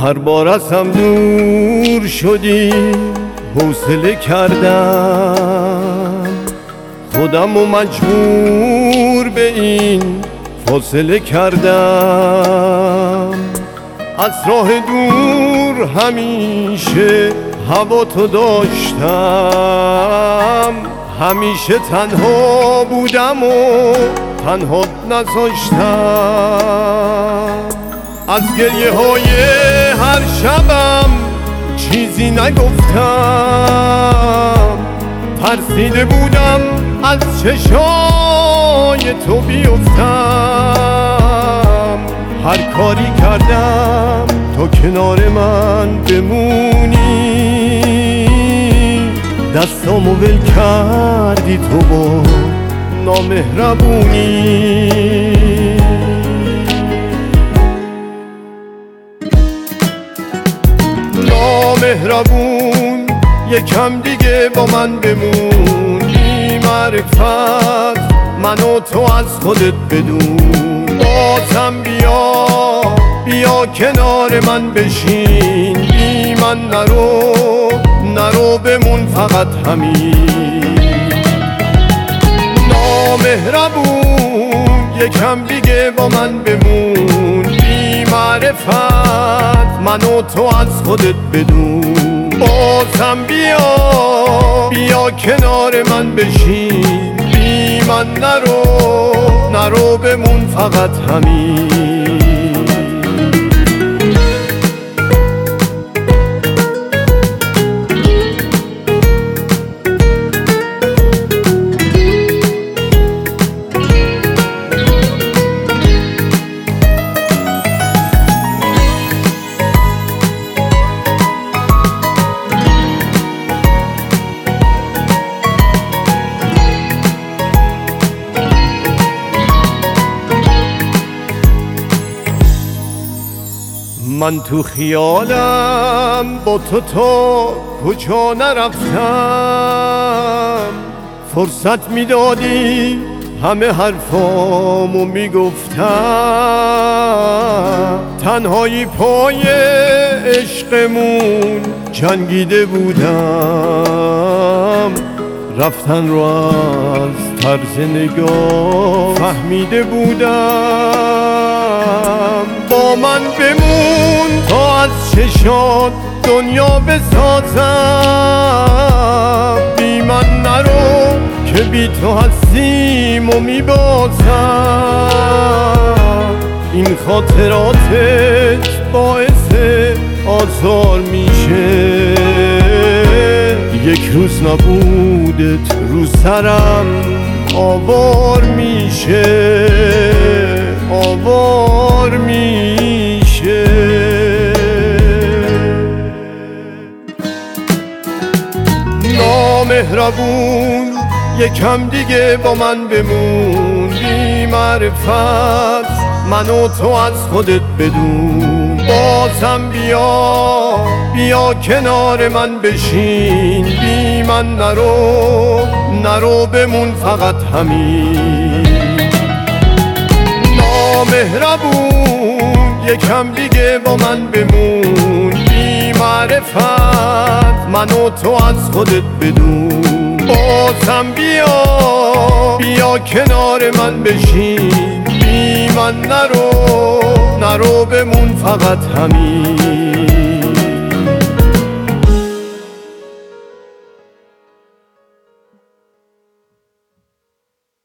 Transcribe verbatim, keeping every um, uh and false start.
هر بار از هم دور شدی حوصله کردم، خودم و مجبور به این فاصله کردم. از راه دور همیشه هوا تو داشتم، همیشه تنها بودم و تنها نذاشتم. از گریه های هر شبم چیزی نگفتم، ترسیده بودم از چشای تو بیفتم. هر کاری کردم تا کنار من بمونی، دستامو ول کردی تو با نامهربونی. نامهربون یکم دیگه با من بمون، بی معرفت منو تو از خودت بدون. بازم بیا بیا کنار من بشین، بی من نرو نرو بمون فقط همین. نامهربون یکم دیگه با من بمون، بی معرفت منو تو از خودت بدون. بازم بیا بیا کنار من بشین، بی من نرو نرو بمون فقط همین. من تو خیالم با تو تا کجا نرفتم، فرصت میدادی همه حرفامو میگفتم. تنهایی پای عشقمون جنگیده بودم، رفتن رو از طرز نگاه فهمیده بودم. با من بمون تا از چشات دنیا بسازم، بی من نرو که بی تو هستیم و میبازم. این خاطراتت باعث آزار میشه، یک روز نبودت رو سرم آوار میشه آوار میشه. نامهربون یکم دیگه با من بمون، بی معرفت منو تو از خودت بدون. بازم بیا بیا کنار من بشین، بی من نرو نرو بمون فقط همین. نامهربون یکم دیگه با من بمون، بی معرفت منو تو از خودت بدون. بازم بیا بیا کنار من بشین، بی من نرو نرو بمون فقط همین.